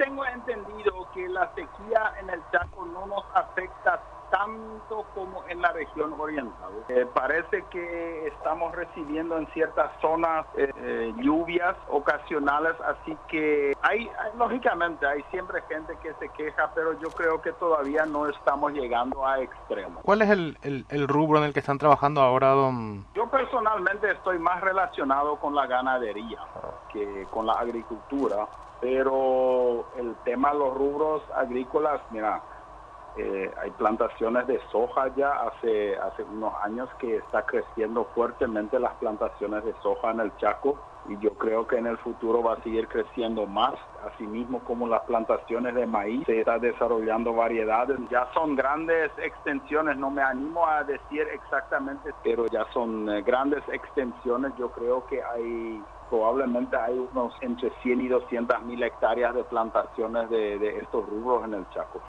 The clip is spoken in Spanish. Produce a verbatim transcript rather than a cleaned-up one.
tengo entendido que la sequía en el Chaco no nos afecta tanto como en la región oriental. Eh, parece que estamos recibiendo en ciertas zonas eh, eh, lluvias ocasionales, así que hay, hay, lógicamente hay siempre gente que se queja, pero yo creo que todavía no estamos llegando a extremos. ¿Cuál es el, el, el rubro en el que están trabajando ahora, don? Yo personalmente estoy más relacionado con la ganadería que con la agricultura, pero el tema de los rubros agrícolas, mira, Eh, hay plantaciones de soja ya hace hace unos años que está creciendo fuertemente las plantaciones de soja en el Chaco, y yo creo que en el futuro va a seguir creciendo más, asimismo como las plantaciones de maíz. Se está desarrollando variedades, ya son grandes extensiones, no me animo a decir exactamente, pero ya son eh, grandes extensiones. Yo creo que hay probablemente hay unos entre cien y doscientas mil hectáreas de plantaciones de, de estos rubros en el Chaco.